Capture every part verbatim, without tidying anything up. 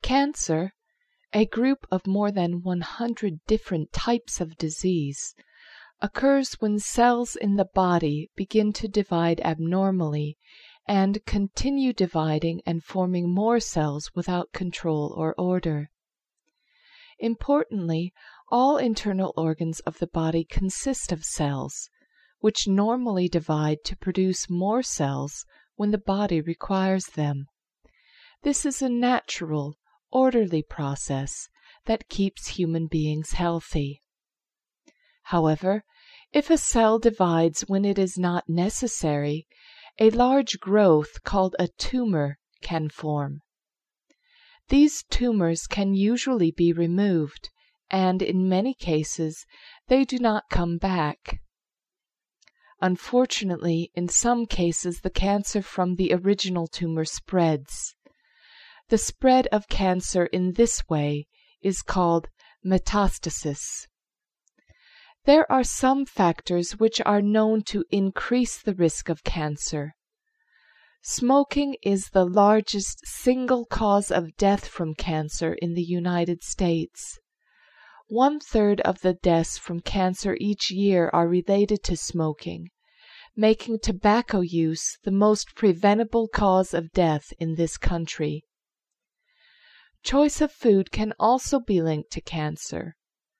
Cancer, a group of more than one hundred different types of disease, occurs when cells in the body begin to divide abnormally and continue dividing and forming more cells without control or order. Importantly, all internal organs of the body consist of cells, which normally divide to produce more cells when the body requires them. This is a natural, orderly process that keeps human beings healthy. However, if a cell divides when it is not necessary, a large growth called a tumor can form. These tumors can usually be removed, and in many cases they do not come back. Unfortunately, in some cases the cancer from the original tumor spreads. The spread of cancer in this way is called metastasis. There are some factors which are known to increase the risk of cancer. Smoking is the largest single cause of death from cancer in the United States. One-third of the deaths from cancer each year are related to smoking, making tobacco use the most preventable cause of death in this country. Choice of food can also be linked to cancer.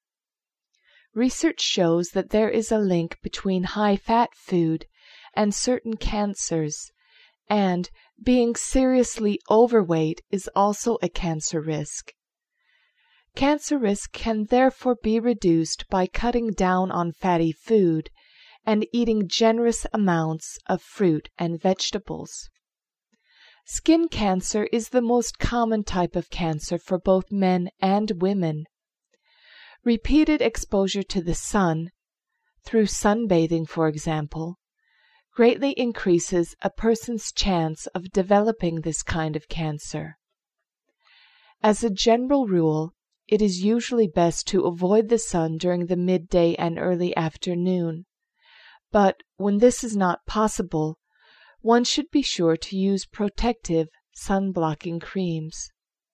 Research shows that there is a link between high-fat food and certain cancers, and being seriously overweight is also a cancer risk. Cancer risk can therefore be reduced by cutting down on fatty food and eating generous amounts of fruit and vegetables. Skin cancer is the most common type of cancer for both men and women. Repeated exposure to the sun, through sunbathing for example, greatly increases a person's chance of developing this kind of cancer. As a general rule, it is usually best to avoid the sun during the midday and early afternoon, but when this is not possible, one should be sure to use protective sun-blocking creams.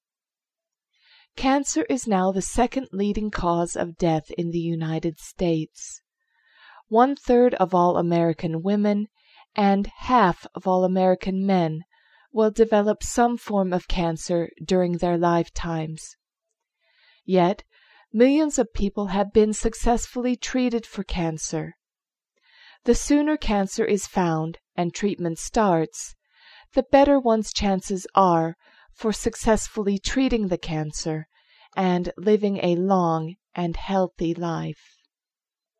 Cancer is now the second leading cause of death in the United States. One-third of all American women and half of all American men will develop some form of cancer during their lifetimes. Yet, millions of people have been successfully treated for cancer. The sooner cancer is found and treatment starts, the better one's chances are for successfully treating the cancer and living a long and healthy life.